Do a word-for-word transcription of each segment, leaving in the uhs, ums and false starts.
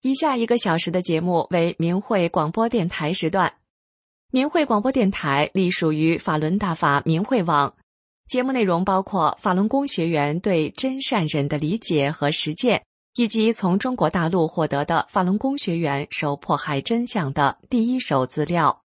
以下一个小时的节目为明慧广播电台时段。明慧广播电台隶属于法轮大法明慧网，节目内容包括法轮功学员对真善忍的理解和实践，以及从中国大陆获得的法轮功学员受迫害真相的第一手资料。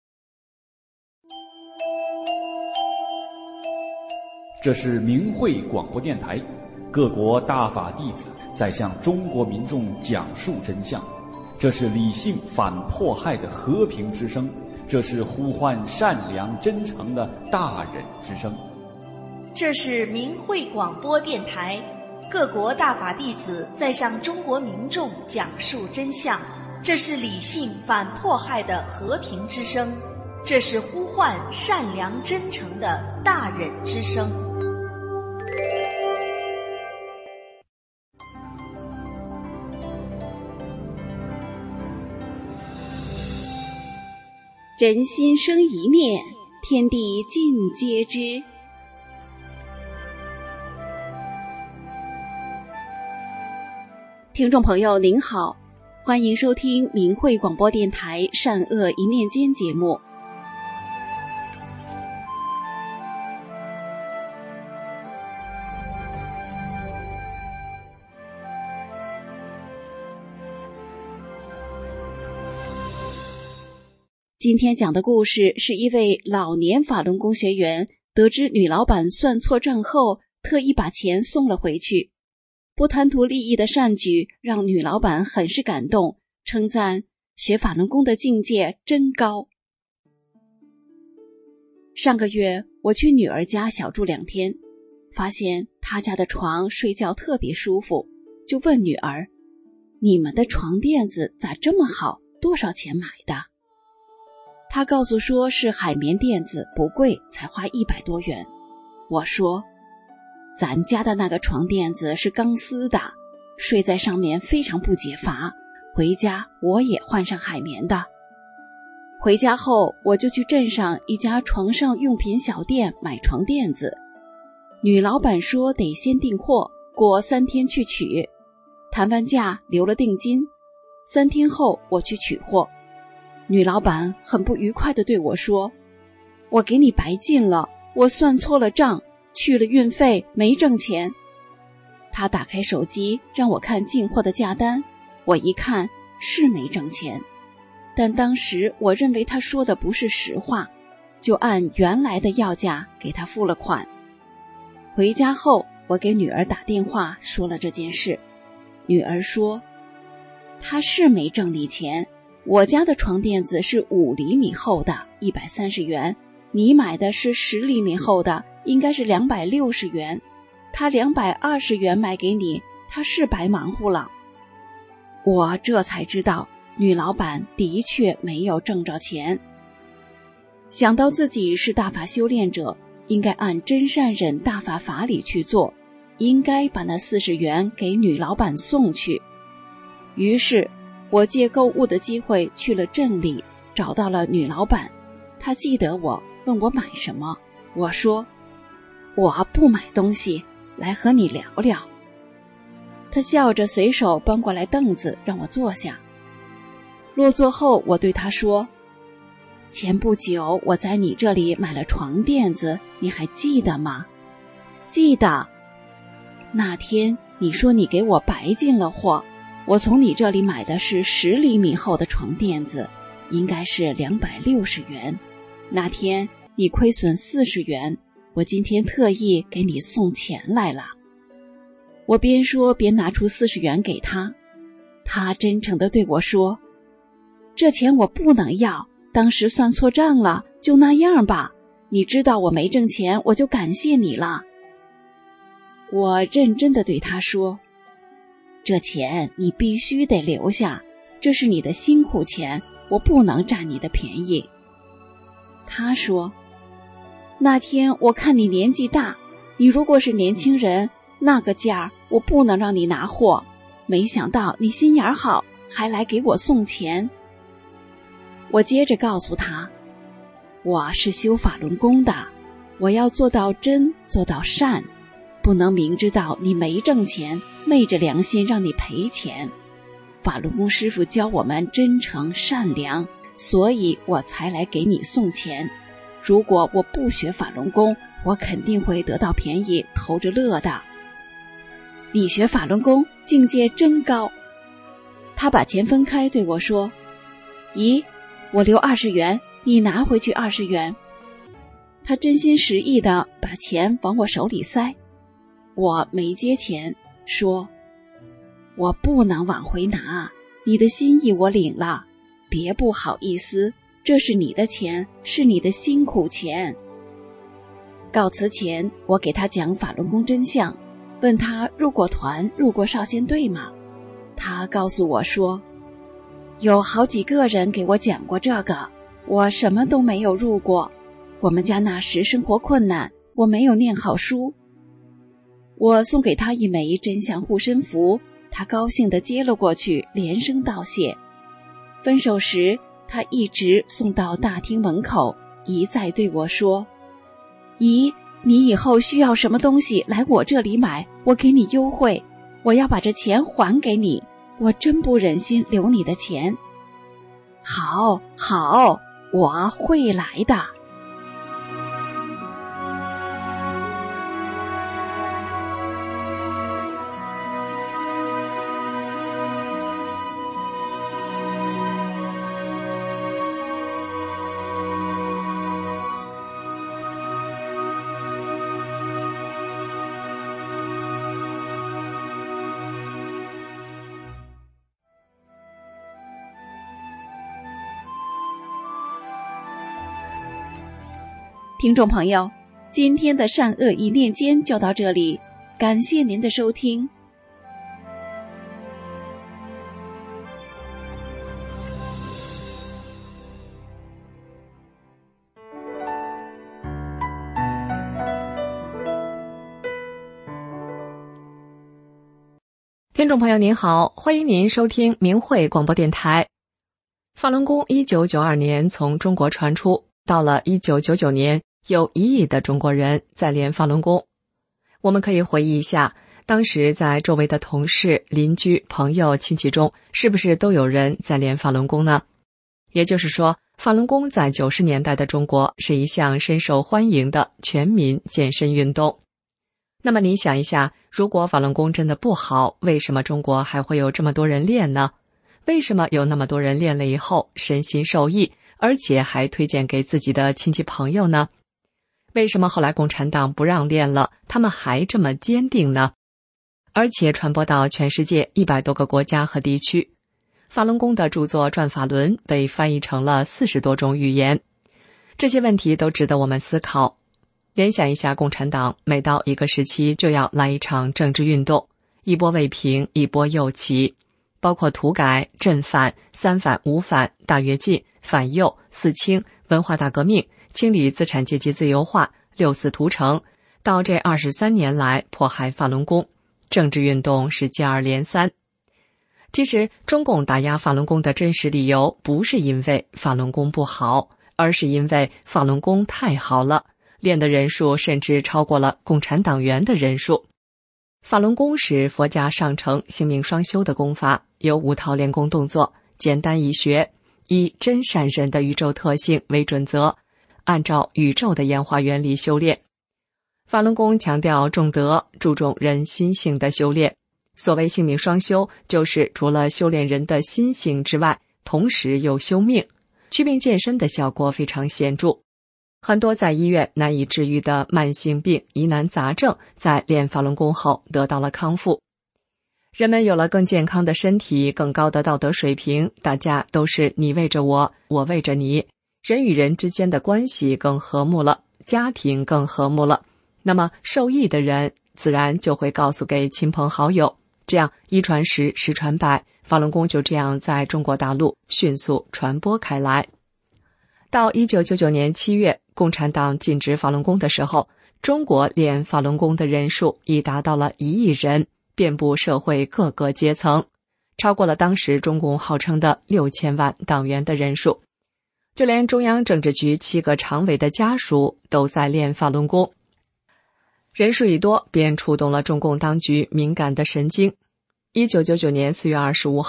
这是明慧广播电台，各国大法弟子在向中国民众讲述真相。这是理性反迫害的和平之声，这是呼唤善良真诚的大忍之声。 这是明慧广播电台，各国大法弟子在向中国民众讲述真相。这是理性反迫害的和平之声，这是呼唤善良真诚的大忍之声。 人心生一念，天地尽皆知。听众朋友您好，欢迎收听明慧广播电台善恶一念间节目。今天讲的故事是一位老年法轮功学员得知女老板算错账后，特意把钱送了回去。不贪图利益的善举让女老板很是感动，称赞学法轮功的境界真高。上个月我去女儿家小住两天，发现她家的床睡觉特别舒服，就问女儿：你们的床垫子咋这么好，多少钱买的？他告诉说是海绵垫子，不贵，才花一百多元。我说，咱家的那个床垫子是钢丝的，睡在上面非常不解乏，回家我也换上海绵的。回家后我就去镇上一家床上用品小店买床垫子，女老板说得先订货，过三天去取，谈完价留了定金，三天后我去取货。女老板很不愉快地对我说，我给你白进了，我算错了账，去了运费没挣钱。她打开手机让我看进货的价单，我一看是没挣钱，但当时我认为她说的不是实话，就按原来的要价给她付了款。回家后我给女儿打电话说了这件事，女儿说，她是没挣你钱，我家的床垫子是五厘米厚的，一百三十元，你买的是十厘米厚的，应该是两百六十元，他两百二十元卖给你，他是白忙活了。我这才知道女老板的确没有挣着钱。想到自己是大法修炼者，应该按真善忍大法法理去做，应该把那四十元给女老板送去。于是我借购物的机会去了镇里，找到了女老板。她记得我，问我买什么。我说，我不买东西，来和你聊聊。她笑着随手搬过来凳子让我坐下。落座后我对她说，前不久我在你这里买了床垫子，你还记得吗？记得。那天你说你给我白进了货，我从你这里买的是十厘米厚的床垫子，应该是两百六十元。那天你亏损四十元，我今天特意给你送钱来了。我边说边拿出四十元给他，他真诚地对我说，这钱我不能要，当时算错账了，就那样吧。你知道我没挣钱，我就感谢你了。我认真地对他说，这钱你必须得留下，这是你的辛苦钱，我不能占你的便宜。他说，那天我看你年纪大，你如果是年轻人，那个价我不能让你拿货，没想到你心眼好，还来给我送钱。我接着告诉他，我是修法轮功的，我要做到真，做到善，不能明知道你没挣钱，昧着良心让你赔钱。 法轮功师傅教我们真诚善良，所以我才来给你送钱。如果我不学法轮功，我肯定会得到便宜偷着乐的。你学法轮功境界真高。他把钱分开对我说，姨，我留二十元，你拿回去二十元。他真心实意地把钱往我手里塞，我没接钱，说，我不能往回拿，你的心意我领了，别不好意思，这是你的钱，是你的辛苦钱。告辞前，我给他讲法轮功真相，问他入过团，入过少先队吗？他告诉我说，有好几个人给我讲过这个，我什么都没有入过。我们家那时生活困难，我没有念好书。我送给他一枚真相护身符，他高兴地接了过去，连声道谢。分手时，他一直送到大厅门口，一再对我说，姨，你以后需要什么东西来我这里买，我给你优惠，我要把这钱还给你，我真不忍心留你的钱。好，好，我会来的。听众朋友，今天的善恶一念间就到这里，感谢您的收听。 听众朋友您好，欢迎您收听明慧广播电台。法轮功一九九二年从中国传出，到了一九九九年，有一亿的中国人在练法轮功。我们可以回忆一下，当时在周围的同事、邻居、朋友、亲戚中，是不是都有人在练法轮功呢？也就是说，法轮功在九十年代的中国是一项深受欢迎的全民健身运动。那么你想一下，如果法轮功真的不好，为什么中国还会有这么多人练呢？为什么有那么多人练了以后身心受益，而且还推荐给自己的亲戚朋友呢？为什么后来共产党不让练了，他们还这么坚定呢？而且传播到全世界一百多个国家和地区。法轮功的著作《转法轮》被翻译成了四十多种语言。这些问题都值得我们思考。联想一下，共产党每到一个时期就要来一场政治运动，一波未平，一波又起，包括土改、镇反、三反、五反、大跃进、反右、四清、文化大革命、清理资产阶级自由化、六四屠城，到这二十三年来迫害法轮功，政治运动是接二连三。其实中共打压法轮功的真实理由不是因为法轮功不好，而是因为法轮功太好了，练的人数甚至超过了共产党员的人数。法轮功是佛家上乘性命双修的功法，有五套练功动作，简单易学，以真善忍的宇宙特性为准则，按照宇宙的演化原理修炼。法轮功强调重德，注重人心性的修炼。所谓性命双修，就是除了修炼人的心性之外，同时又修命，祛病健身的效果非常显著。很多在医院难以治愈的慢性病、疑难杂症，在练法轮功后得到了康复。人们有了更健康的身体，更高的道德水平，大家都是你为着我，我为着你，人与人之间的关系更和睦了，家庭更和睦了，那么受益的人自然就会告诉给亲朋好友，这样一传十，十传百，法轮功就这样在中国大陆迅速传播开来。到一九九九年七月，共产党禁止法轮功的时候，中国练法轮功的人数已达到了一亿人，遍布社会各个阶层，超过了当时中共号称的六千万党员的人数。就连中央政治局七个常委的家属都在练法轮功。人数一多，便触动了中共当局敏感的神经。一九九九年四月二十五号，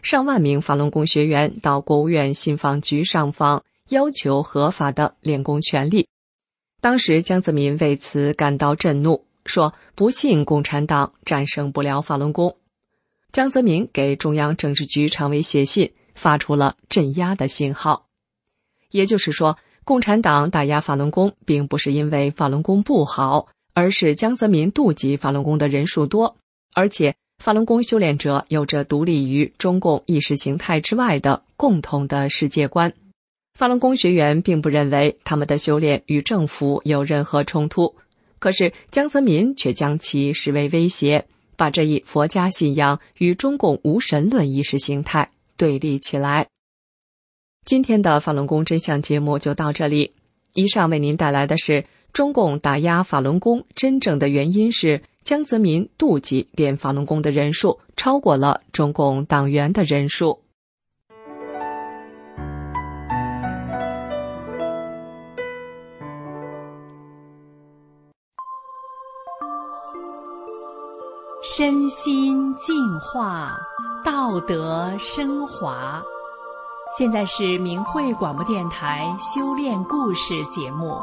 上万名法轮功学员到国务院信访局上访，要求合法的练功权利。当时江泽民为此感到震怒，说不信共产党战胜不了法轮功。江泽民给中央政治局常委写信，发出了镇压的信号。也就是说，共产党打压法轮功并不是因为法轮功不好，而是江泽民妒忌法轮功的人数多，而且法轮功修炼者有着独立于中共意识形态之外的共同的世界观。法轮功学员并不认为他们的修炼与政府有任何冲突，可是江泽民却将其视为威胁，把这一佛家信仰与中共无神论意识形态对立起来。今天的法轮功真相节目就到这里，以上为您带来的是中共打压法轮功真正的原因是江泽民妒忌练法轮功的人数超过了中共党员的人数。 身心净化，道德升华。现在是明慧广播电台修炼故事节目。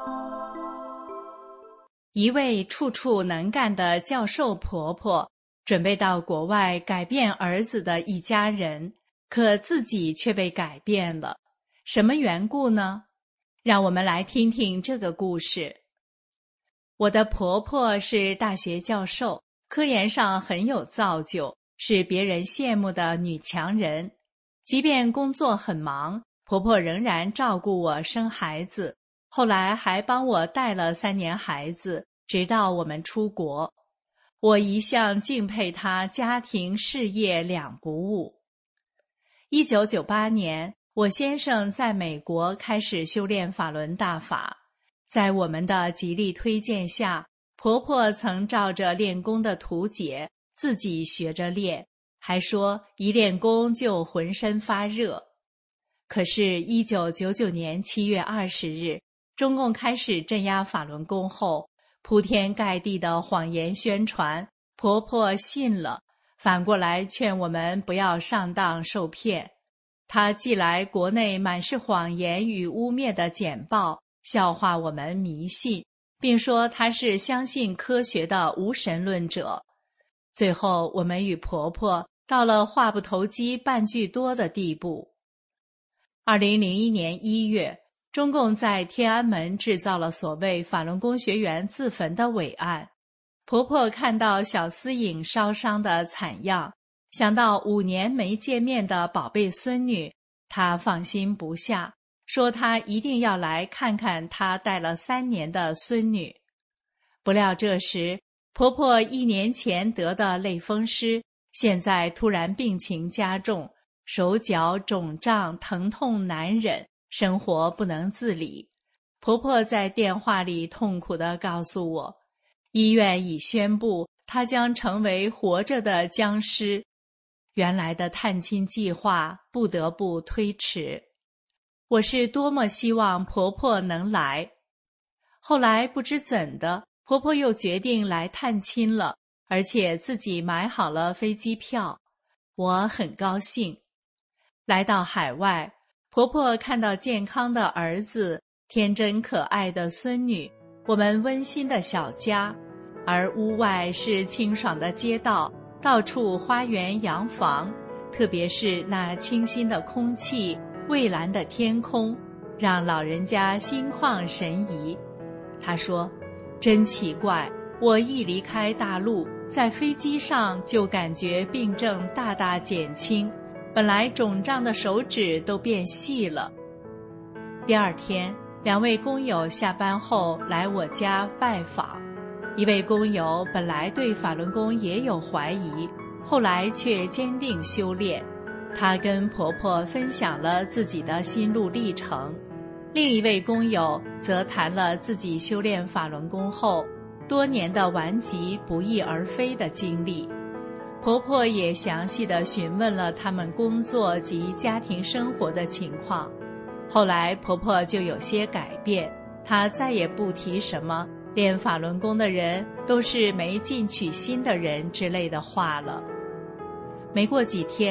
一位处处能干的教授婆婆，准备到国外改变儿子的一家人，可自己却被改变了。什么缘故呢？让我们来听听这个故事。我的婆婆是大学教授，科研上很有造就，是别人羡慕的女强人。即便工作很忙，婆婆仍然照顾我生孩子，后来还帮我带了三年孩子，直到我们出国。我一向敬佩她家庭事业两不误。一九九八年，我先生在美国开始修炼法轮大法，在我们的极力推荐下，婆婆曾照着练功的图解自己学着练，还说一练功就浑身发热。可是一九九九年七月二十日，中共开始镇压法轮功后，铺天盖地的谎言宣传，婆婆信了，反过来劝我们不要上当受骗。她寄来国内满是谎言与污蔑的简报，笑话我们迷信，并说她是相信科学的无神论者。最后我们与婆婆到了话不投机半句多的地步。二零零一年一月，中共在天安门制造了所谓法轮功学员自焚的伪案。婆婆看到小思颖烧伤的惨样，想到五年没见面的宝贝孙女，她放心不下，说她一定要来看看她带了三年的孙女。不料这时，婆婆一年前得的类风湿，现在突然病情加重，手脚肿胀，疼痛难忍，生活不能自理。婆婆在电话里痛苦地告诉我，医院已宣布她将成为活着的僵尸，原来的探亲计划不得不推迟。我是多么希望婆婆能来。后来不知怎的，婆婆又决定来探亲了，而且自己买好了飞机票，我很高兴。来到海外，婆婆看到健康的儿子，天真可爱的孙女，我们温馨的小家，而屋外是清爽的街道，到处花园洋房，特别是那清新的空气，蔚蓝的天空，让老人家心旷神怡。她说，真奇怪，我一离开大陆，在飞机上就感觉病症大大减轻，本来肿胀的手指都变细了。第二天，两位工友下班后来我家拜访。一位工友本来对法轮功也有怀疑，后来却坚定修炼。她跟婆婆分享了自己的心路历程。另一位工友则谈了自己修炼法轮功后多年的顽疾不翼而飞的经历。婆婆也详细地询问了他们工作及家庭生活的情况。后来婆婆就有些改变，她再也不提什么练法轮功的人都是没进取心的人之类的话了。没过几天，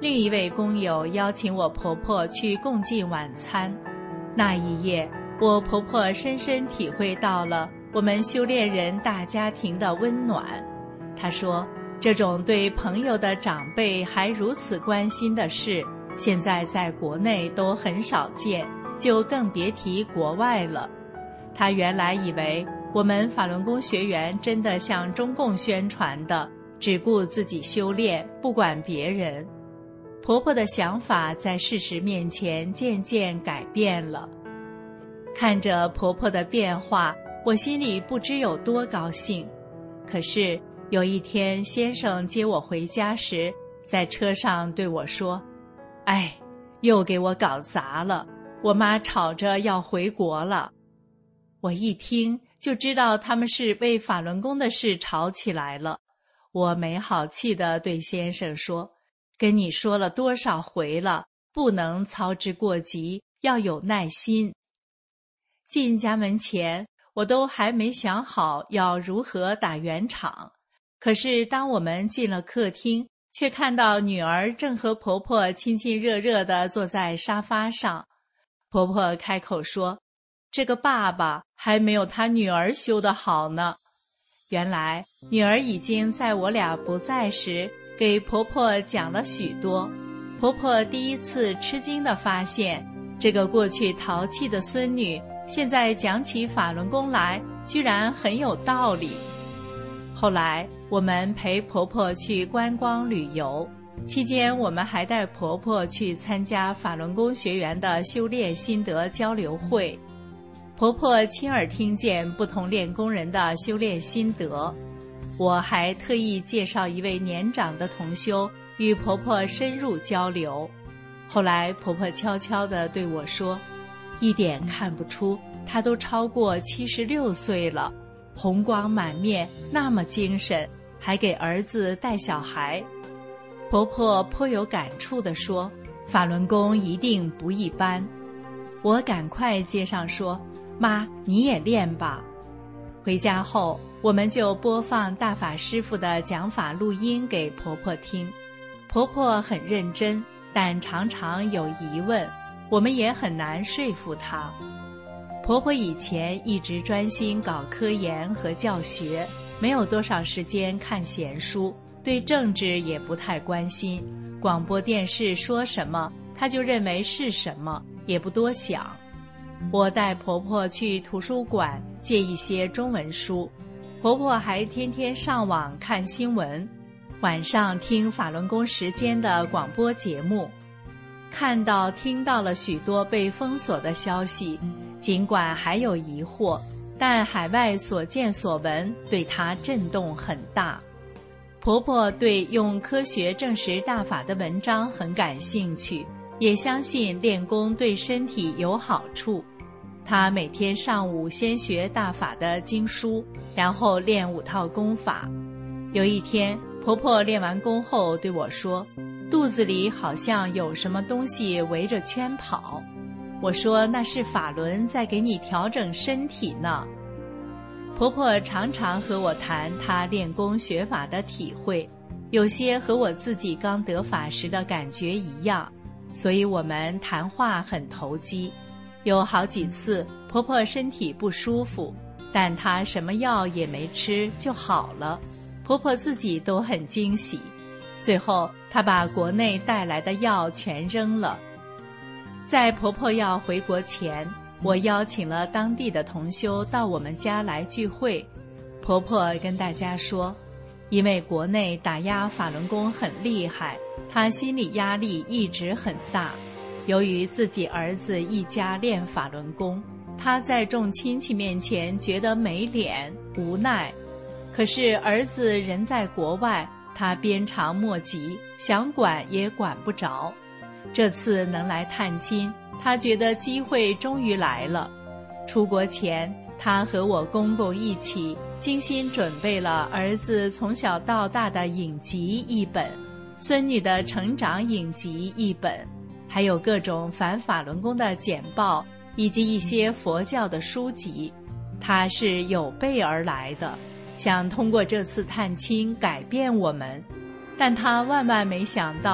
另一位工友邀请我婆婆去共进晚餐。那一夜，我婆婆深深体会到了我们修炼人大家庭的温暖。她说，这种对朋友的长辈还如此关心的事，现在在国内都很少见，就更别提国外了。她原来以为我们法轮功学员真的像中共宣传的，只顾自己修炼，不管别人。婆婆的想法在事实面前渐渐改变了。看着婆婆的变化，我心里不知有多高兴。可是有一天先生接我回家时，在车上对我说，哎，又给我搞砸了，我妈吵着要回国了。我一听就知道他们是为法轮功的事吵起来了。我没好气地对先生说，跟你说了多少回了，不能操之过急，要有耐心。进家门前，我都还没想好要如何打圆场。可是当我们进了客厅，却看到女儿正和婆婆亲亲热热地坐在沙发上。婆婆开口说，这个爸爸还没有他女儿修得好呢。原来女儿已经在我俩不在时给婆婆讲了许多。婆婆第一次吃惊地发现，这个过去淘气的孙女现在讲起法轮功来居然很有道理。后来我们陪婆婆去观光旅游，期间我们还带婆婆去参加法轮功学员的修炼心得交流会。婆婆亲耳听见不同练功人的修炼心得。我还特意介绍一位年长的同修与婆婆深入交流。后来婆婆悄悄地对我说，一点看不出她都超过七十六岁了，红光满面，那么精神，还给儿子带小孩。婆婆颇有感触地说，法轮功一定不一般。我赶快接上说，妈，你也练吧。回家后，我们就播放大法师父的讲法录音给婆婆听。婆婆很认真，但常常有疑问，我们也很难说服她。婆婆以前一直专心搞科研和教学，没有多少时间看闲书，对政治也不太关心。广播电视说什么，她就认为是什么，也不多想。我带婆婆去图书馆借一些中文书，婆婆还天天上网看新闻，晚上听法轮功时间的广播节目。看到听到了许多被封锁的消息，尽管还有疑惑，但海外所见所闻对她震动很大。婆婆对用科学证实大法的文章很感兴趣，也相信练功对身体有好处。她每天上午先学大法的经书，然后练五套功法。有一天，婆婆练完功后对我说，肚子里好像有什么东西围着圈跑。我说，那是法轮在给你调整身体呢。婆婆常常和我谈她练功学法的体会，有些和我自己刚得法时的感觉一样，所以我们谈话很投机。有好几次婆婆身体不舒服，但她什么药也没吃就好了，婆婆自己都很惊喜。最后她把国内带来的药全扔了。在婆婆要回国前，我邀请了当地的同修到我们家来聚会。婆婆跟大家说，因为国内打压法轮功很厉害，她心理压力一直很大。由于自己儿子一家练法轮功，她在众亲戚面前觉得没脸无奈。可是儿子人在国外，她鞭长莫及，想管也管不着。这次能来探亲，她觉得机会终于来了。出国前，她和我公公一起精心准备了儿子从小到大的影集一本，孙女的成长影集一本，还有各种反法轮功的简报，以及一些佛教的书籍。她是有备而来的，想通过这次探亲改变我们。但她万万没想到，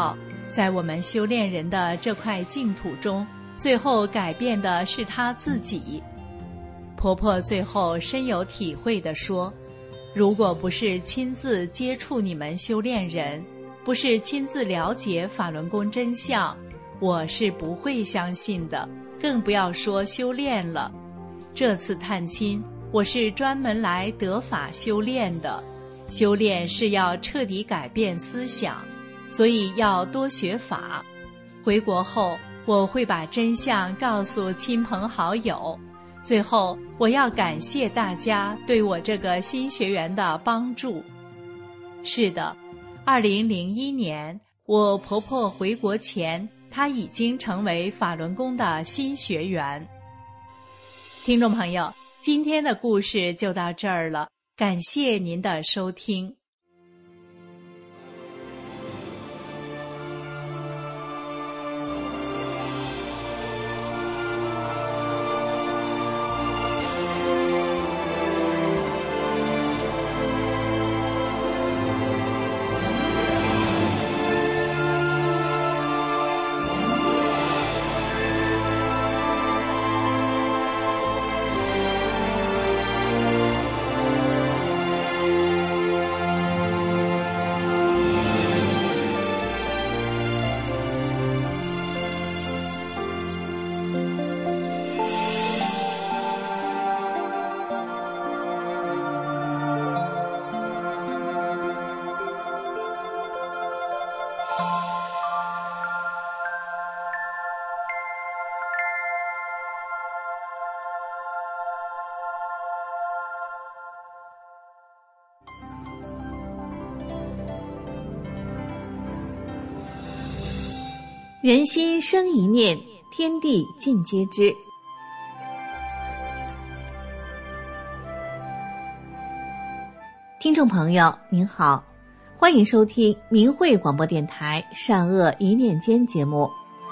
在我们修炼人的这块净土中，最后改变的是她自己。婆婆最后深有体会地说，如果不是亲自接触你们修炼人，不是亲自了解法轮功真相，我是不会相信的，更不要说修炼了。这次探亲，我是专门来得法修炼的，修炼是要彻底改变思想，所以要多学法。回国后，我会把真相告诉亲朋好友。最后，我要感谢大家对我这个新学员的帮助。是的，二零零一年，我婆婆回国前，她已经成为法轮功的新学员。听众朋友，今天的故事就到这儿了，感谢您的收听。 人心生一念，天地尽皆知。听众朋友您好，欢迎收听明慧广播电台善恶一念间节目。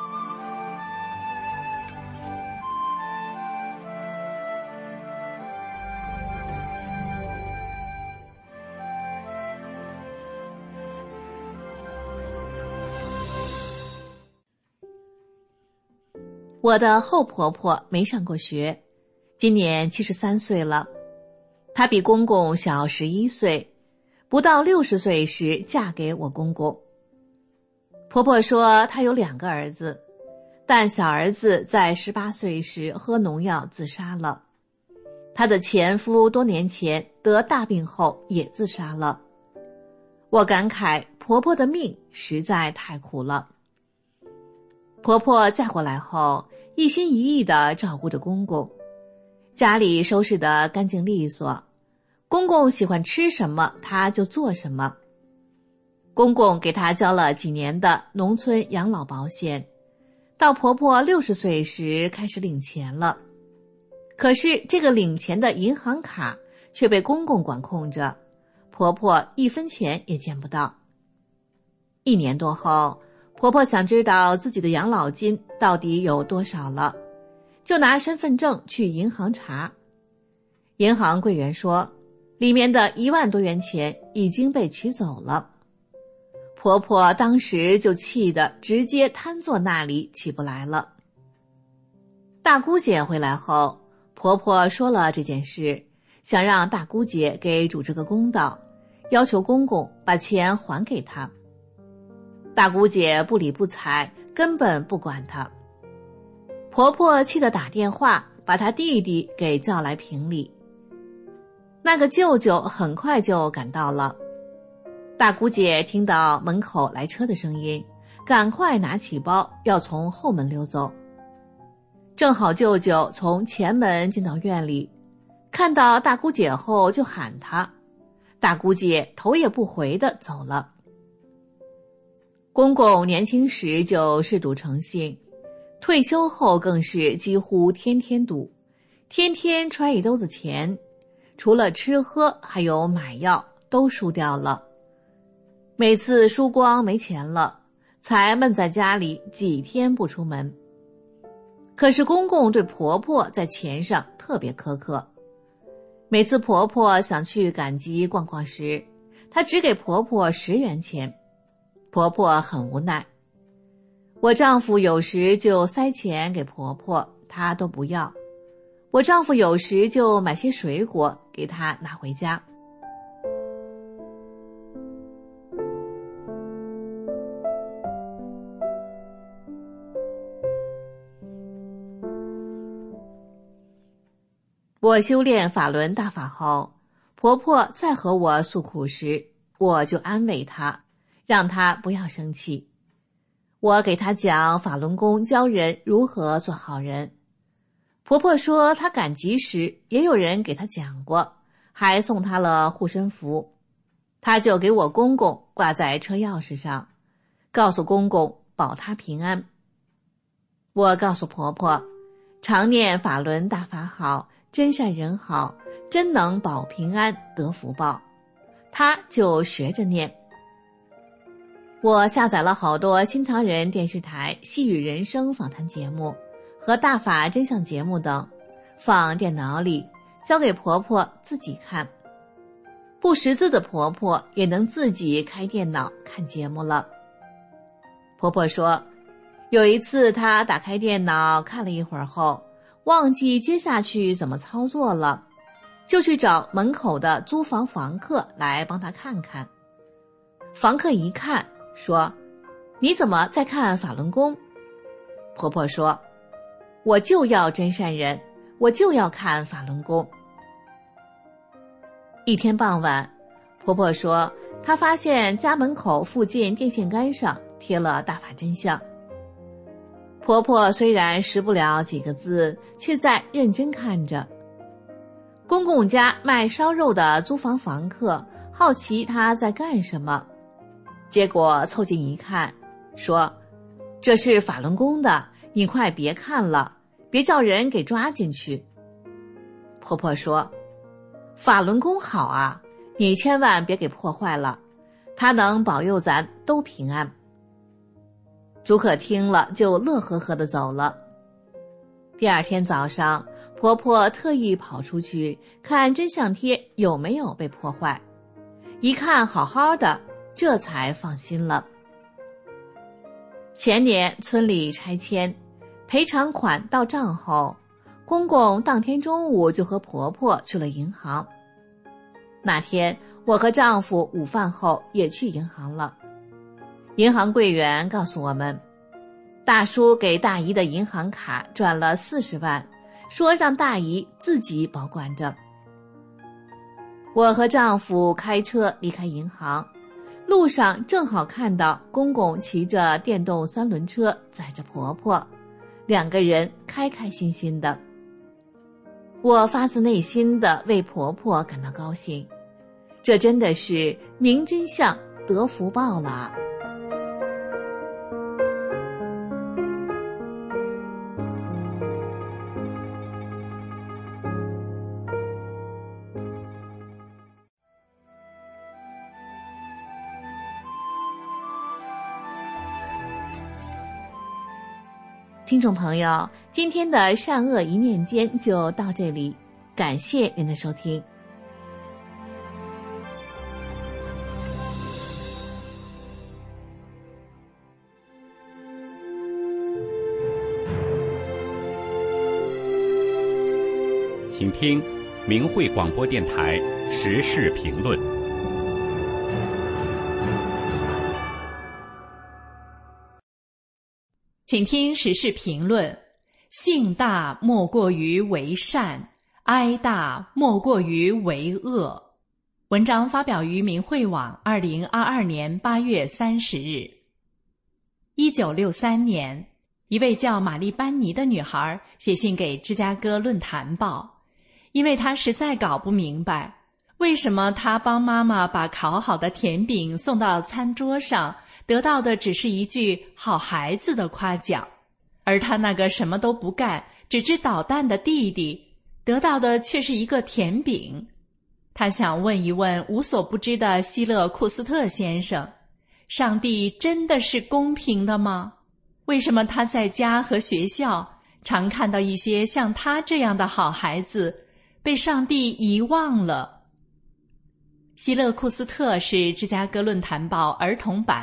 我的后婆婆没上过学，今年七十三岁了。她比公公小十一岁，不到六十岁时嫁给我公公。婆婆说她有两个儿子，但小儿子在十八岁时喝农药自杀了。她的前夫多年前得大病后也自杀了。我感慨婆婆的命实在太苦了。婆婆嫁过来后，一心一意地照顾着公公，家里收拾得干净利索，公公喜欢吃什么她就做什么。公公给她交了几年的农村养老保险，到婆婆六十岁时开始领钱了。可是这个领钱的银行卡却被公公管控着，婆婆一分钱也见不到。一年多后，婆婆想知道自己的养老金到底有多少了，就拿身份证去银行查。银行柜员说，里面的一万多元钱已经被取走了。婆婆当时就气得直接瘫坐那里起不来了。大姑姐回来后，婆婆说了这件事，想让大姑姐给主这个公道，要求公公把钱还给她。大姑姐不理不睬，根本不管她。婆婆气得打电话把她弟弟给叫来评理。那个舅舅很快就赶到了。大姑姐听到门口来车的声音，赶快拿起包要从后门溜走。正好舅舅从前门进到院里，看到大姑姐后就喊她，大姑姐头也不回地走了。公公年轻时就嗜赌成性，退休后更是几乎天天赌，天天揣一兜子钱，除了吃喝还有买药都输掉了。每次输光没钱了，才闷在家里几天不出门。可是公公对婆婆在钱上特别苛刻，每次婆婆想去赶集逛逛时，她只给婆婆十元钱。婆婆很无奈， 我丈夫有时就塞钱给婆婆，她都不要。我丈夫有时就买些水果给她拿回家。我修炼法轮大法后，婆婆再和我诉苦时，我就安慰她，让她不要生气。我给她讲法轮功教人如何做好人。婆婆说她赶集时也有人给她讲过，还送她了护身符。她就给我公公挂在车钥匙上，告诉公公保她平安。我告诉婆婆，常念法轮大法好，真善人好，真能保平安得福报。她就学着念。我下载了好多新唐人电视台细语人生访谈节目和大法真相节目等，放电脑里，交给婆婆自己看。不识字的婆婆也能自己开电脑看节目了。婆婆说，有一次她打开电脑看了一会儿后，忘记接下去怎么操作了，就去找门口的租房房客来帮她看看。房客一看说，你怎么在看法轮功？婆婆说，我就要真善人，我就要看法轮功。一天傍晚，婆婆说她发现家门口附近电线杆上贴了大法真相。婆婆虽然识不了几个字，却在认真看着。公公家卖烧肉的租房房客好奇她在干什么，结果凑近一看，说，这是法轮功的，你快别看了，别叫人给抓进去。婆婆说，法轮功好啊，你千万别给破坏了，它能保佑咱都平安。租客听了就乐呵呵地走了。第二天早上，婆婆特意跑出去看真相贴有没有被破坏，一看好好的，这才放心了。前年村里拆迁，赔偿款到账后，公公当天中午就和婆婆去了银行。那天我和丈夫午饭后也去银行了。银行柜员告诉我们，大叔给大姨的银行卡转了四十万，说让大姨自己保管着。我和丈夫开车离开银行，路上正好看到公公骑着电动三轮车载着婆婆，两个人开开心心的。我发自内心的为婆婆感到高兴，这真的是明真相得福报了。听众朋友，今天的善恶一念间就到这里，感谢您的收听。 请听明慧广播电台时事评论。 请听时事评论：性大莫过于为善，哀大莫过于为恶。文章发表于明慧网，二零二二年八月三十日。一九六三年，一位叫玛丽班尼的女孩写信给芝加哥论坛报，因为她实在搞不明白，为什么她帮妈妈把烤好的甜饼送到餐桌上，得到的只是一句好孩子的夸奖，而他那个什么都不干只知捣蛋的弟弟得到的却是一个甜饼。他想问一问无所不知的希勒库斯特先生，上帝真的是公平的吗？为什么他在家和学校常看到一些像他这样的好孩子被上帝遗忘了？希勒库斯特是芝加哥论坛报儿童版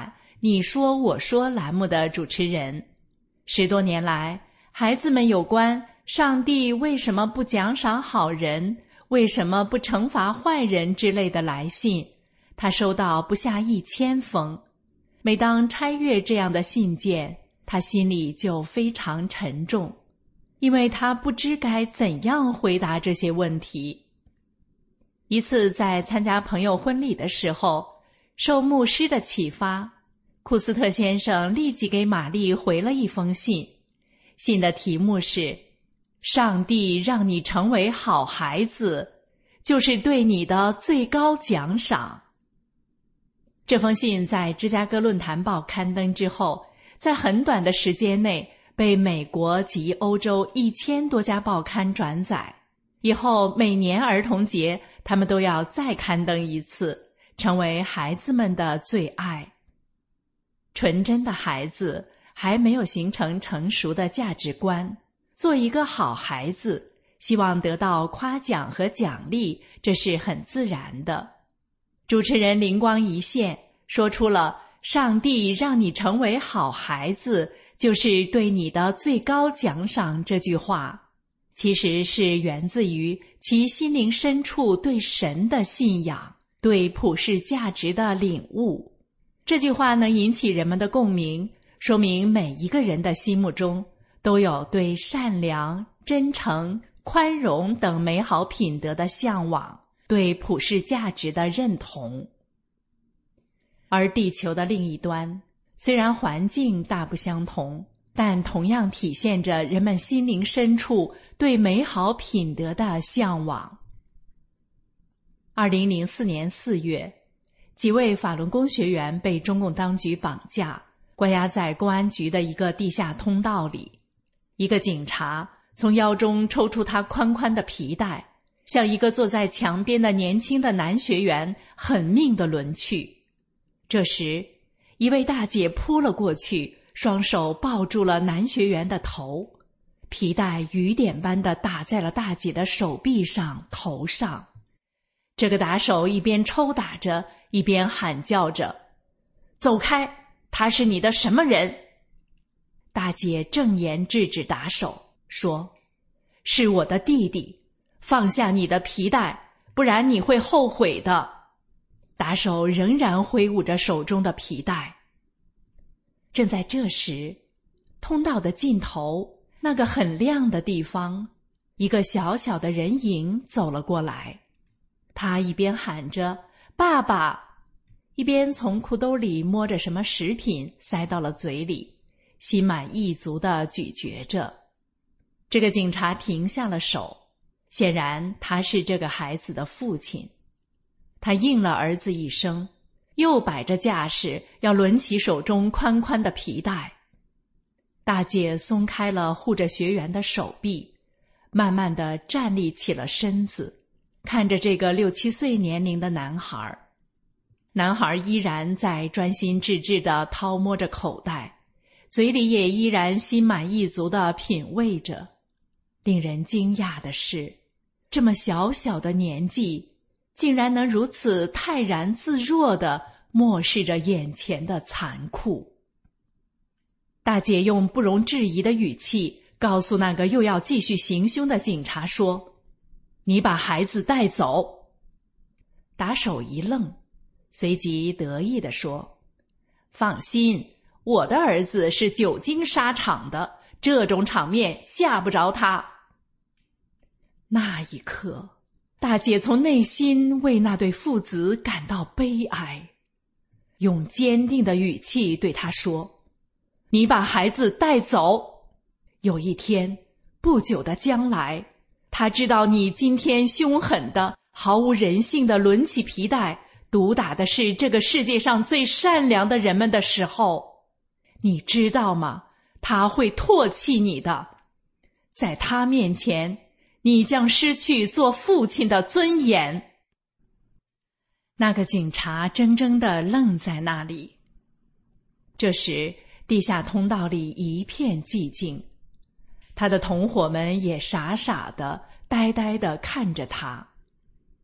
你说我说栏目的主持人。十多年来，孩子们有关上帝为什么不奖赏好人，为什么不惩罚坏人之类的来信，他收到不下一千封。每当拆阅这样的信件，他心里就非常沉重，因为他不知该怎样回答这些问题。一次在参加朋友婚礼的时候，受牧师的启发，库斯特先生立即给玛丽回了一封信，信的题目是上帝让你成为好孩子，就是对你的最高奖赏。这封信在芝加哥论坛报刊登之后，在很短的时间内被美国及欧洲一千多家报刊转载，以后每年儿童节他们都要再刊登一次，成为孩子们的最爱。纯真的孩子还没有形成成熟的价值观，做一个好孩子，希望得到夸奖和奖励，这是很自然的。主持人灵光一现，说出了上帝让你成为好孩子，就是对你的最高奖赏这句话，其实是源自于其心灵深处对神的信仰，对普世价值的领悟。这句话能引起人们的共鸣，说明每一个人的心目中都有对善良、真诚、宽容等美好品德的向往，对普世价值的认同。而地球的另一端，虽然环境大不相同，但同样体现着人们心灵深处对美好品德的向往。二零零四年四月，几位法轮功学员被中共当局绑架，关押在公安局的一个地下通道里。一个警察从腰中抽出他宽宽的皮带，向一个坐在墙边的年轻的男学员狠命地抡去。这时，一位大姐扑了过去，双手抱住了男学员的头，皮带雨点般地打在了大姐的手臂上、头上。这个打手一边抽打着，一边喊叫着：“走开！他是你的什么人？”大姐正言制止打手，说：“是我的弟弟，放下你的皮带，不然你会后悔的。”打手仍然挥舞着手中的皮带。正在这时，通道的尽头，那个很亮的地方，一个小小的人影走了过来。他一边喊着“爸爸”，一边从裤兜里摸着什么食品塞到了嘴里，心满意足地咀嚼着。这个警察停下了手，显然他是这个孩子的父亲。他应了儿子一声，又摆着架势要抡起手中宽宽的皮带。大姐松开了护着学员的手臂，慢慢地站立起了身子，看着这个六七岁年龄的男孩。男孩依然在专心致志地掏摸着口袋，嘴里也依然心满意足地品味着。令人惊讶的是，这么小小的年纪，竟然能如此泰然自若地漠视着眼前的残酷。大姐用不容置疑的语气告诉那个又要继续行凶的警察说：“你把孩子带走。”打手一愣，随即得意地说：“放心，我的儿子是久经沙场的，这种场面吓不着他。”那一刻，大姐从内心为那对父子感到悲哀，用坚定的语气对他说：“你把孩子带走。有一天，不久的将来，他知道你今天凶狠的、毫无人性的抡起皮带，毒打的是这个世界上最善良的人们的时候，你知道吗？他会唾弃你的。在他面前，你将失去做父亲的尊严。”那个警察怔怔地愣在那里。这时，地下通道里一片寂静，他的同伙们也傻傻地、呆呆地看着他。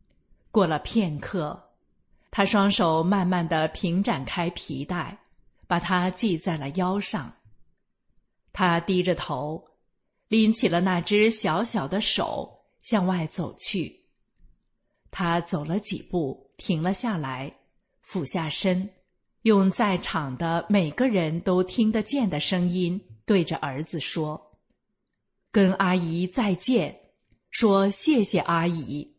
过了片刻，他双手慢慢地平展开皮带， 把他系在了腰上。他低着头，拎起了那只小小的手，向外走去。他走了几步，停了下来，俯下身，用在场的每个人都听得见的声音对着儿子说：“跟阿姨再见，说谢谢阿姨。”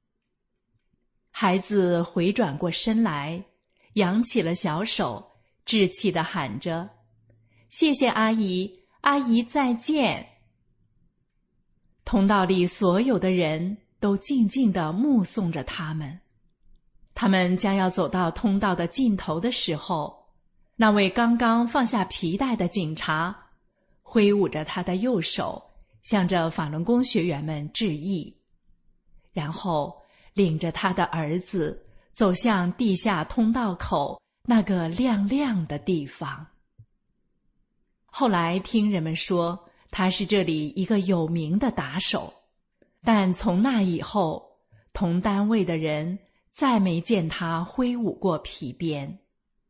孩子回转过身来，扬起了小手，稚气地喊着：“谢谢阿姨，阿姨再见。”通道里所有的人都静静地目送着他们。他们将要走到通道的尽头的时候，那位刚刚放下皮带的警察挥舞着他的右手，向着法轮功学员们致意，然后领着他的儿子走向地下通道口那个亮亮的地方。后来听人们说，他是这里一个有名的打手，但从那以后，同单位的人再没见他挥舞过皮鞭。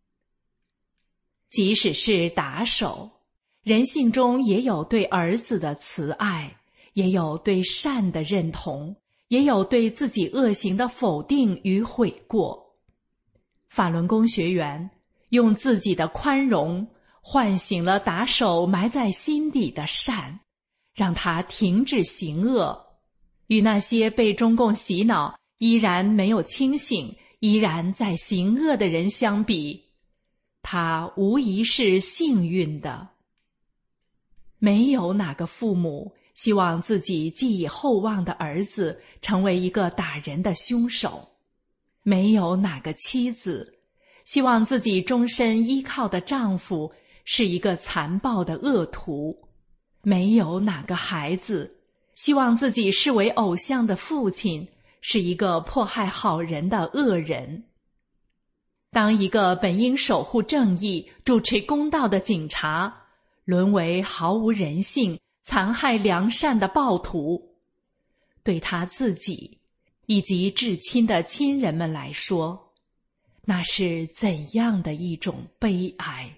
即使是打手，人性中也有对儿子的慈爱，也有对善的认同，也有对自己恶行的否定与悔过。法轮功学员用自己的宽容唤醒了打手埋在心底的善，让他停止行恶。与那些被中共洗脑依然没有清醒，依然在行恶的人相比，他无疑是幸运的。没有哪个父母希望自己寄以厚望的儿子成为一个打人的凶手，没有哪个妻子希望自己终身依靠的丈夫是一个残暴的恶徒，没有哪个孩子希望自己视为偶像的父亲是一个迫害好人的恶人。当一个本应守护正义、主持公道的警察沦为毫无人性、残害良善的暴徒，对他自己以及至亲的亲人们来说，那是怎样的一种悲哀。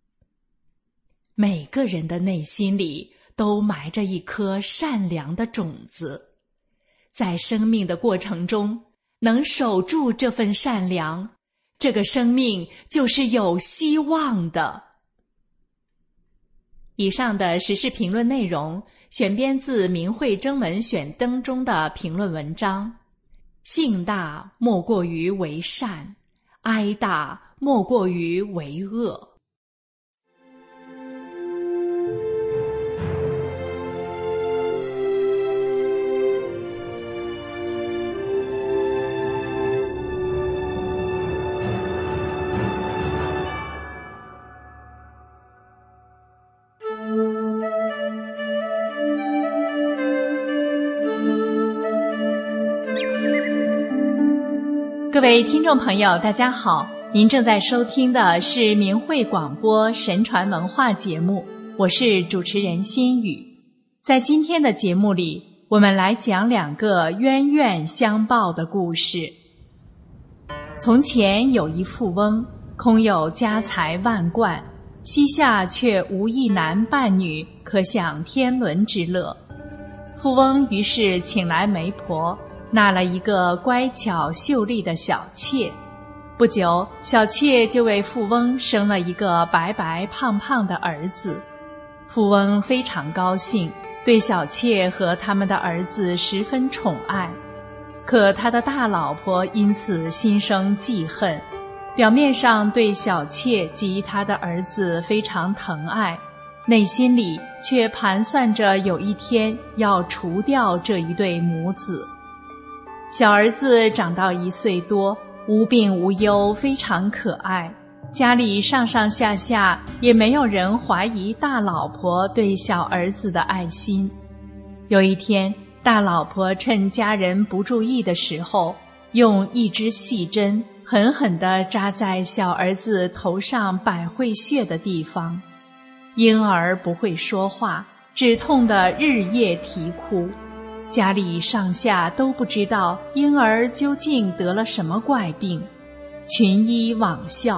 每个人的内心里都埋着一颗善良的种子，在生命的过程中能守住这份善良，这个生命就是有希望的。以上的时事评论内容选编自明慧征文选登中的评论文章。性大莫过于为善，哀大莫过于为恶。各位听众朋友，大家好，您正在收听的是明慧广播神传文化节目，我是主持人心雨。在今天的节目里，我们来讲两个冤冤相报的故事。从前有一富翁，空有家财万贯，膝下却无一男半女可享天伦之乐。富翁于是请来媒婆，纳了一个乖巧秀丽的小妾。不久，小妾就为富翁生了一个白白胖胖的儿子。富翁非常高兴，对小妾和他们的儿子十分宠爱。可他的大老婆因此心生记恨，表面上对小妾及他的儿子非常疼爱，内心里却盘算着有一天要除掉这一对母子。小儿子长到一岁多，无病无忧，非常可爱。家里上上下下也没有人怀疑大老婆对小儿子的爱心。有一天，大老婆趁家人不注意的时候，用一支细针狠狠地扎在小儿子头上百会穴的地方。婴儿不会说话，只痛得日夜啼哭。家里上下都不知道婴儿究竟得了什么怪病，群医罔效，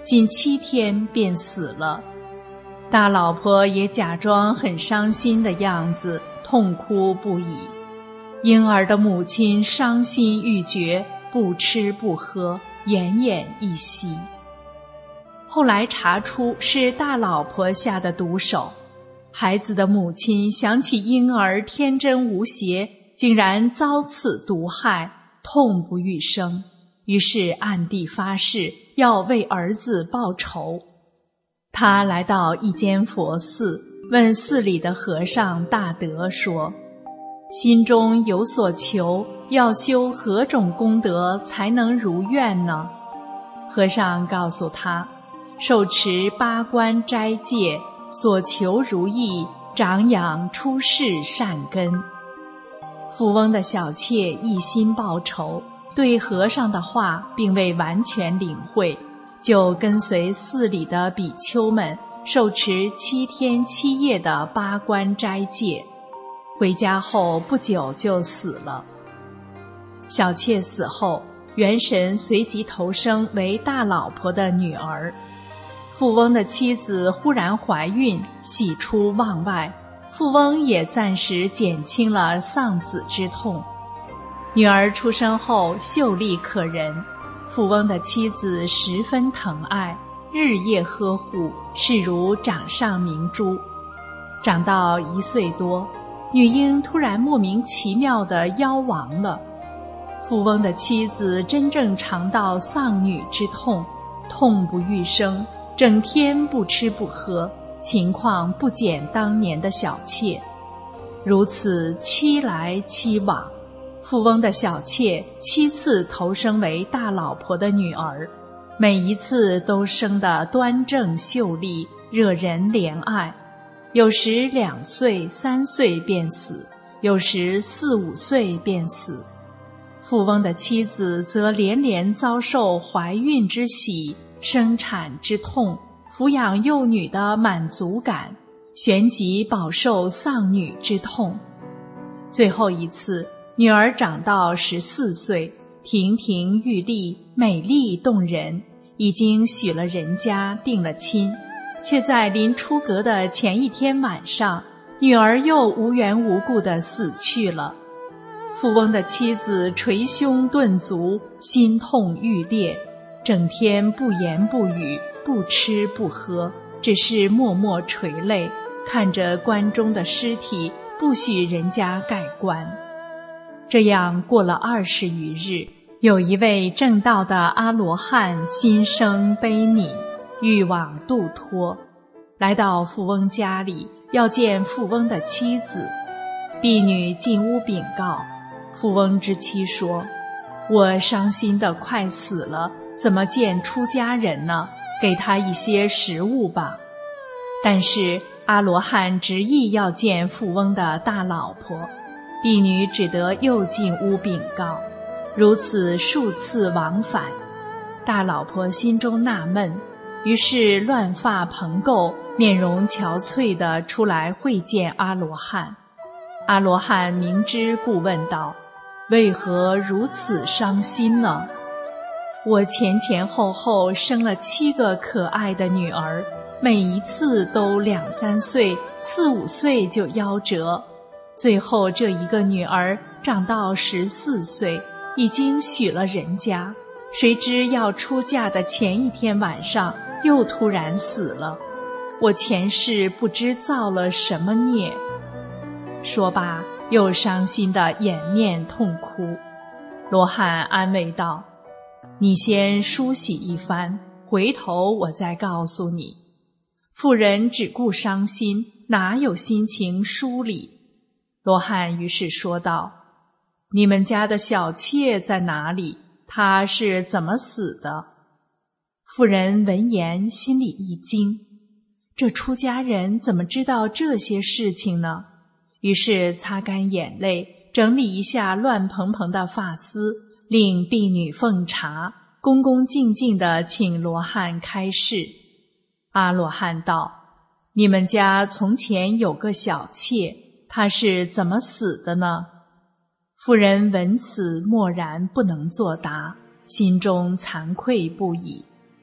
仅七天便死了。大老婆也假装很伤心的样子，痛哭不已。婴儿的母亲伤心欲绝，不吃不喝，奄奄一息。后来查出是大老婆下的毒手，孩子的母亲想起婴儿天真无邪，竟然遭此毒害，痛不欲生，于是暗地发誓要为儿子报仇。他来到一间佛寺，问寺里的和尚大德说，心中有所求，要修何种功德才能如愿呢？和尚告诉他，受持八关斋戒，所求如意，长养出世善根。富翁的小妾一心报仇，对和尚的话并未完全领会，就跟随寺里的比丘们受持七天七夜的八关斋戒，回家后不久就死了。小妾死后，元神随即投生为大老婆的女儿。富翁的妻子忽然怀孕，喜出望外，富翁也暂时减轻了丧子之痛。女儿出生后秀丽可人，富翁的妻子十分疼爱，日夜呵护，视如掌上明珠。长到一岁多，女婴突然莫名其妙地夭亡了。富翁的妻子真正尝到丧女之痛，痛不欲生，整天不吃不喝，情况不减当年的小妾。如此七来七往，富翁的小妾七次投生为大老婆的女儿，每一次都生得端正秀丽，惹人怜爱。有时两岁三岁便死，有时四五岁便死。富翁的妻子则连连遭受怀孕之喜、生产之痛、抚养幼女的满足感，旋即饱受丧女之痛。最后一次，女儿长到十四岁，亭亭玉立，美丽动人，已经许了人家，定了亲，却在临出阁的前一天晚上，女儿又无缘无故地死去了。富翁的妻子捶胸顿足，心痛欲裂，整天不言不语，不吃不喝，只是默默垂泪，看着棺中的尸体，不许人家盖棺。这样过了二十余日，有一位正道的阿罗汉心生悲悯，欲往度脱，来到富翁家里，要见富翁的妻子。婢女进屋禀告，富翁之妻说，我伤心得快死了，怎么见出家人呢？给他一些食物吧。但是阿罗汉执意要见富翁的大老婆，婢女只得又进屋禀告。如此数次往返，大老婆心中纳闷，于是乱发蓬垢，面容憔悴地出来会见阿罗汉。阿罗汉明知故问道，为何如此伤心呢？我前前后后生了七个可爱的女儿，每一次都两三岁、四五岁就夭折，最后这一个女儿长到十四岁，已经许了人家，谁知要出嫁的前一天晚上又突然死了，我前世不知造了什么孽。说罢，又伤心地掩面痛哭。罗汉安慰道，你先梳洗一番，回头我再告诉你。妇人只顾伤心，哪有心情梳理？罗汉于是说道，你们家的小妾在哪里？她是怎么死的？妇人闻言心里一惊，这出家人怎么知道这些事情呢？于是擦干眼泪，整理一下乱蓬蓬的发丝，令婢女奉茶，恭恭敬敬地请罗汉开示。阿罗汉道，你们家从前有个小妾，她是怎么死的呢？妇人闻此默然不能作答，心中惭愧不已。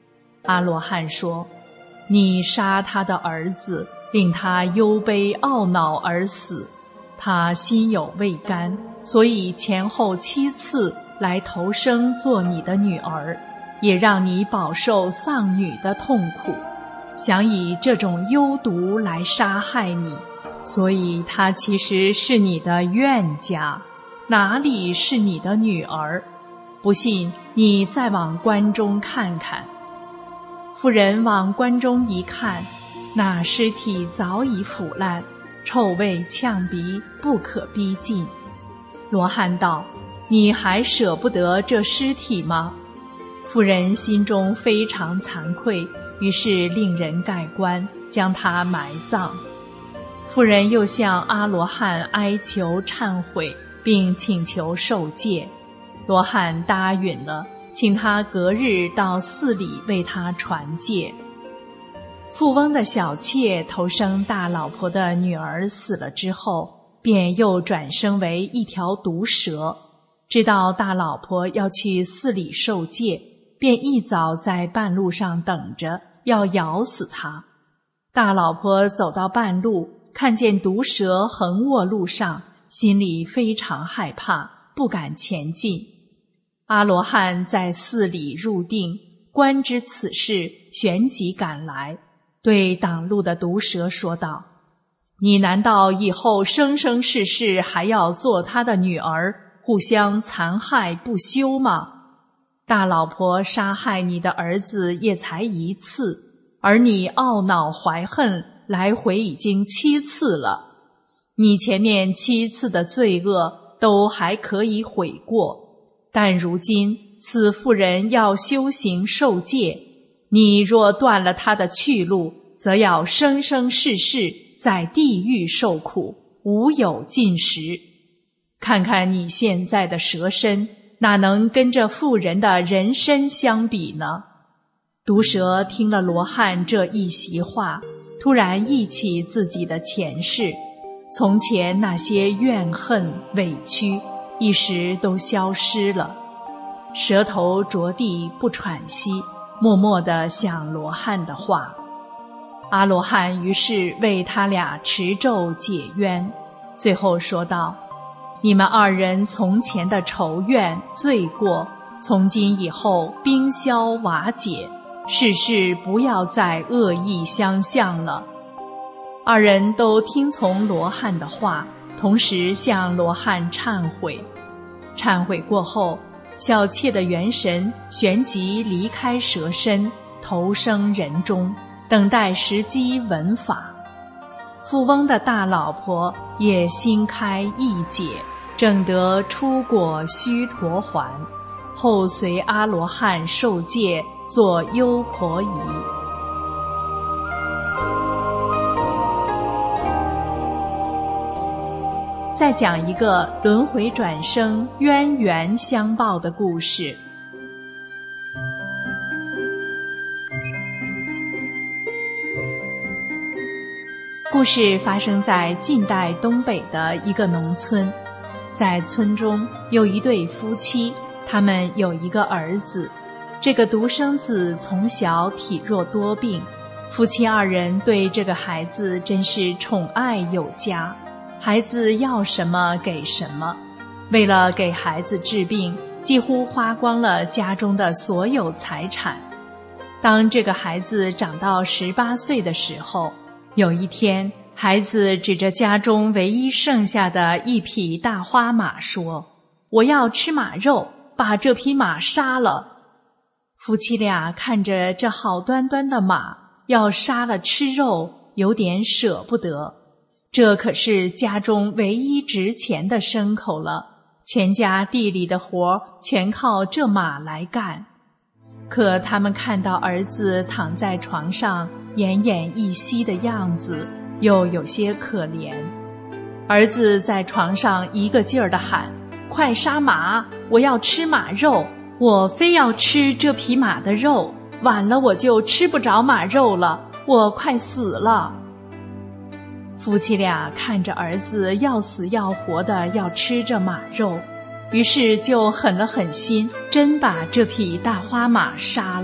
阿罗汉说：你杀他的儿子，令他忧悲懊恼而死，他心有未甘，所以前后七次来投生做你的女儿，也让你饱受丧女的痛苦，想以这种幽毒来杀害你，所以她其实是你的怨家，哪里是你的女儿？不信你再往棺中看看。妇人往棺中一看，那尸体早已腐烂，臭味呛鼻，不可逼近。罗汉道：你还舍不得这尸体吗？妇人心中非常惭愧，于是令人盖棺，将他埋葬。妇人又向阿罗汉哀求忏悔，并请求受戒。罗汉答允了，请他隔日到寺里为他传戒。富翁的小妾投生大老婆的女儿死了之后，便又转生为一条毒蛇，知道大老婆要去寺里受戒，便一早在半路上等着，要咬死她。大老婆走到半路，看见毒蛇横卧路上，心里非常害怕，不敢前进。阿罗汉在寺里入定，观知此事，旋即赶来，对挡路的毒蛇说道：你难道以后生生世世还要做他的女儿，互相残害不休吗？大老婆杀害你的儿子也才一次，而你懊恼怀恨，来回已经七次了。你前面七次的罪恶都还可以悔过，但如今此妇人要修行受戒，你若断了她的去路，则要生生世世在地狱受苦，无有尽时。看看你现在的蛇身，哪能跟这妇人的人身相比呢？毒蛇听了罗汉这一席话，突然忆起自己的前世，从前那些怨恨委屈一时都消失了，舌头着地不喘息，默默地想罗汉的话。阿罗汉于是为他俩持咒解冤，最后说道：你们二人从前的仇怨罪过，从今以后冰消瓦解，世事不要再恶意相向了。二人都听从罗汉的话，同时向罗汉忏悔。忏悔过后，小妾的元神旋即离开蛇身，投生人中，等待时机闻法。富翁的大老婆也心开意解，证得出果须陀洹，后随阿罗汉受戒，做优婆夷。再讲一个轮回转生、冤缘相报的故事。故事发生在近代东北的一个农村，在村中有一对夫妻，他们有一个儿子。这个独生子从小体弱多病，夫妻二人对这个孩子真是宠爱有加，孩子要什么给什么。为了给孩子治病，几乎花光了家中的所有财产。当这个孩子长到十八岁的时候，有一天，孩子指着家中唯一剩下的一匹大花马说：我要吃马肉，把这匹马杀了。夫妻俩看着这好端端的马，要杀了吃肉，有点舍不得。这可是家中唯一值钱的牲口了，全家地里的活全靠这马来干。可他们看到儿子躺在床上奄奄一息的样子，又有些可怜。儿子在床上一个劲儿地喊：快杀马，我要吃马肉，我非要吃这匹马的肉，晚了我就吃不着马肉了，我快死了。夫妻俩看着儿子要死要活的要吃这马肉，于是就狠了狠心，真把这匹大花马杀了。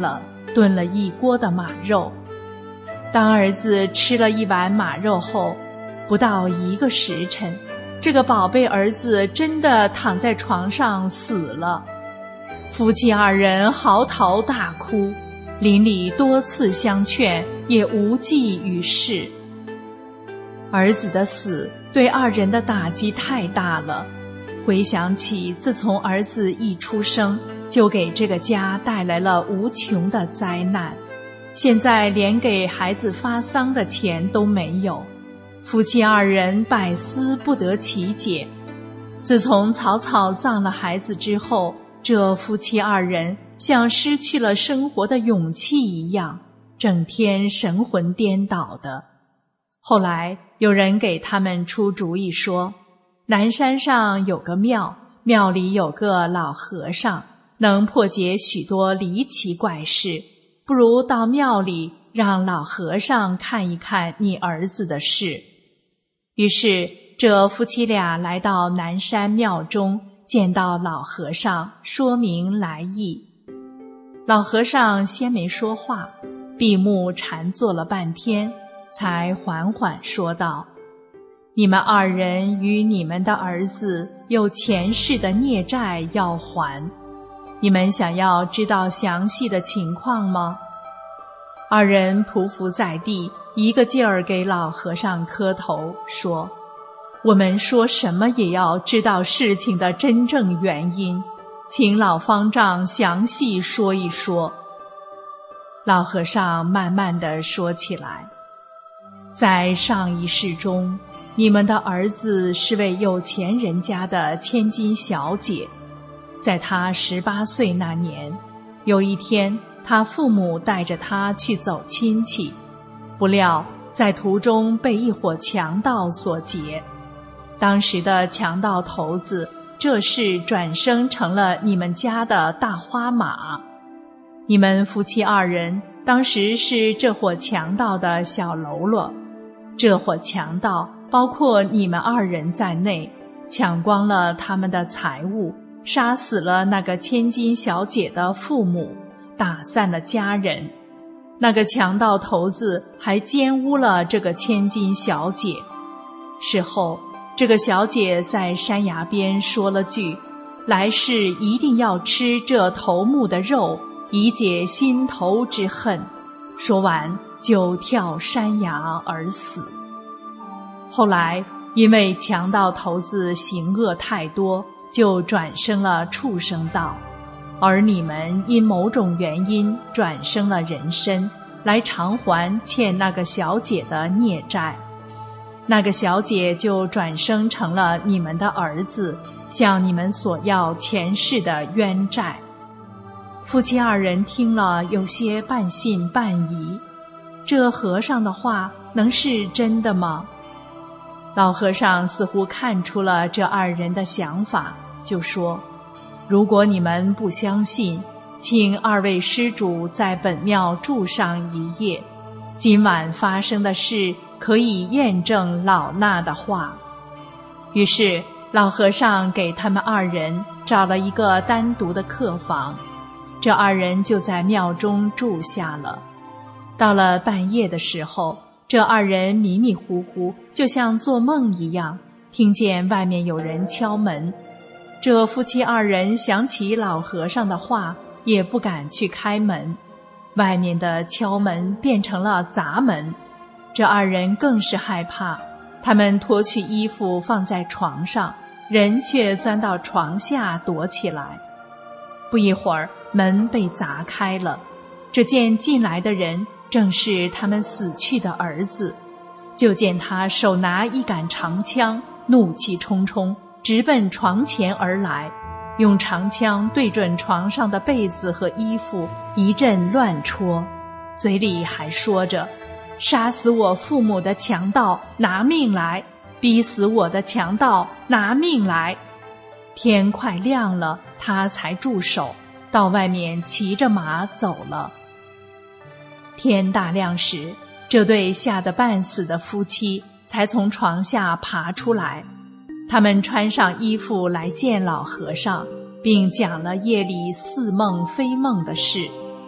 炖了一锅的马肉。当儿子吃了一碗马肉后，不到一个时辰，这个宝贝儿子真的躺在床上死了。夫妻二人嚎啕大哭，邻里多次相劝，也无济于事。儿子的死对二人的打击太大了，回想起自从儿子一出生，就给这个家带来了无穷的灾难，现在连给孩子发丧的钱都没有，夫妻二人百思不得其解。自从草草葬了孩子之后，这夫妻二人像失去了生活的勇气一样，整天神魂颠倒的。后来有人给他们出主意说，南山上有个庙，庙里有个老和尚，能破解许多离奇怪事，不如到庙里让老和尚看一看你儿子的事。于是这夫妻俩来到南山庙中，见到老和尚，说明来意。老和尚先没说话，闭目禅坐了半天，才缓缓说道：你们二人与你们的儿子有前世的孽债要还，你们想要知道详细的情况吗？二人匍匐在地，一个劲儿给老和尚磕头，说：我们说什么也要知道事情的真正原因，请老方丈详细说一说。老和尚慢慢地说起来：在上一世中，你们的儿子是位有钱人家的千金小姐，在他十八岁那年，有一天他父母带着他去走亲戚，不料在途中被一伙强盗所劫。当时的强盗头子这事转生成了你们家的大花马，你们夫妻二人当时是这伙强盗的小喽啰，这伙强盗包括你们二人在内，抢光了他们的财物，杀死了那个千金小姐的父母，打散了家人。那个强盗头子还奸污了这个千金小姐。事后这个小姐在山崖边说了句：来世一定要吃这头目的肉，以解心头之恨。说完就跳山崖而死。后来因为强盗头子行恶太多，就转生了畜生道，而你们因某种原因转生了人身，来偿还欠那个小姐的孽债。那个小姐就转生成了你们的儿子，向你们索要前世的冤债。夫妻二人听了，有些半信半疑，这和尚的话能是真的吗？老和尚似乎看出了这二人的想法，就说：如果你们不相信，请二位施主在本庙住上一夜，今晚发生的事可以验证老衲的话。于是老和尚给他们二人找了一个单独的客房，这二人就在庙中住下了。到了半夜的时候，这二人迷迷糊糊，就像做梦一样，听见外面有人敲门。这夫妻二人想起老和尚的话，也不敢去开门。外面的敲门变成了砸门，这二人更是害怕，他们脱去衣服放在床上，人却钻到床下躲起来。不一会儿，门被砸开了，只见进来的人正是他们死去的儿子，就见他手拿一杆长枪，怒气冲冲，直奔床前而来，用长枪对准床上的被子和衣服一阵乱戳，嘴里还说着：杀死我父母的强盗拿命来，逼死我的强盗拿命来。天快亮了，他才住手，到外面骑着马走了。天大亮时，这对吓得半死的夫妻才从床下爬出来，他们穿上衣服来见老和尚，并讲了夜里似梦非梦的事。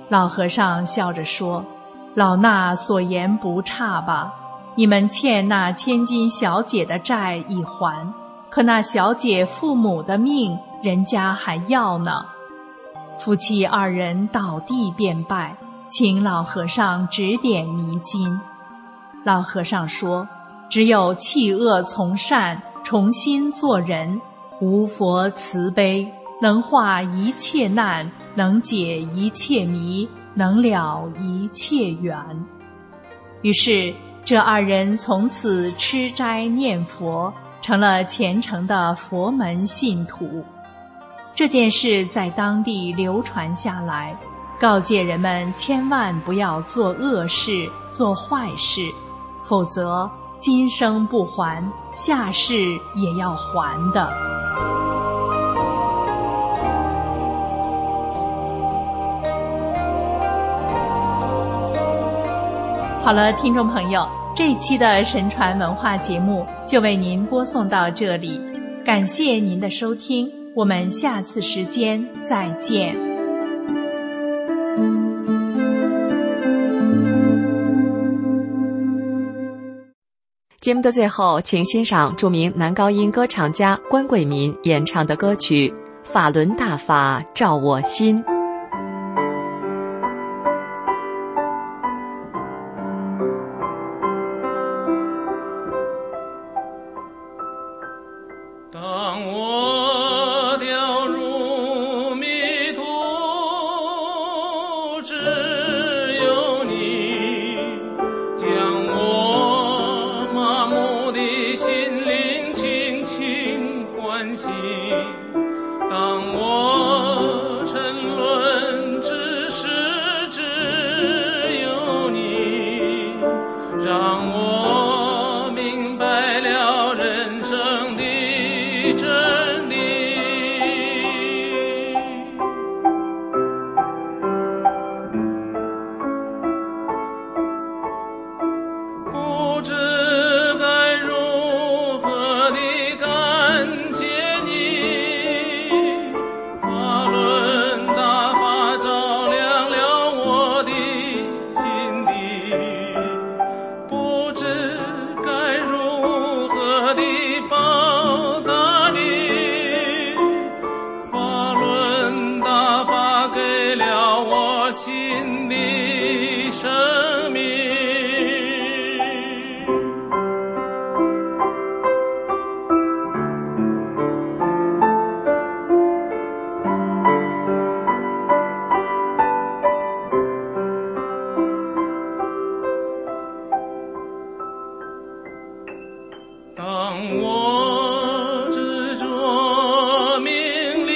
老和尚笑着说：老衲所言不差吧？你们欠那千金小姐的债已还，可那小姐父母的命人家还要呢。夫妻二人倒地便拜，请老和尚指点迷津。老和尚说：只有弃恶从善，重新做人，无佛慈悲，能化一切难，能解一切迷，能了一切缘。于是这二人从此吃斋念佛，成了虔诚的佛门信徒。这件事在当地流传下来，告诫人们千万不要做恶事，做坏事，否则今生不还，下世也要还的。好了，听众朋友，这一期的神传文化节目就为您播送到这里，感谢您的收听，我们下次时间再见。 节目的最后，请欣赏著名男高音歌唱家关贵民演唱的歌曲《法轮大法照我心》。 当我掉入迷途，只有你将我麻木的心灵轻轻唤醒。当我沉沦之时，只有你让我明白了人生的真理。不知该如何地感谢你，法轮大法照亮了我的心底，不知该如何地报答你，法轮大法给了我新的生命。当我执着名利，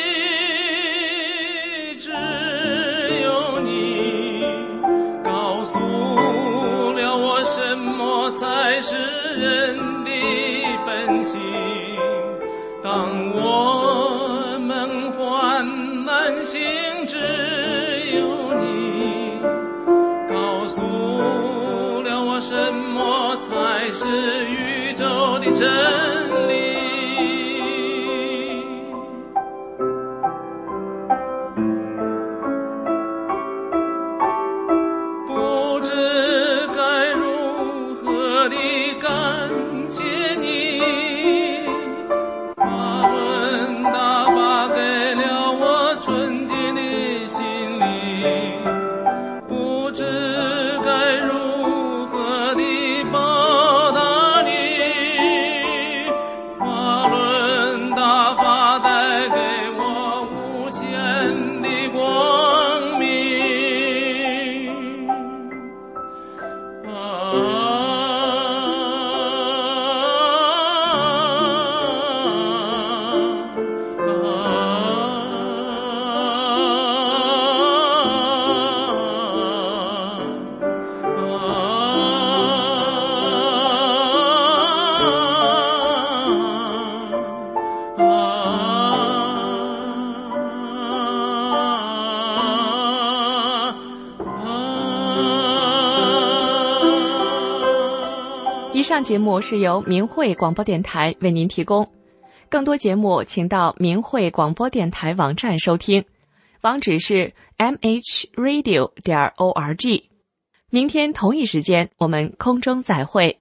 只有你告诉了我什么才是人的本性。当我们患难行，只有你告诉了我什么才是宇宙的真理。不知该如何地感谢你，法轮大法给了我纯洁的心灵，不知该如何地报答你，法轮大法带给我无限的光明。啊以上节目是由明慧广播电台为您提供，更多节目请到明慧广播电台网站收听。 网址是 m h radio 点 org。明天同一时间，我们空中再会。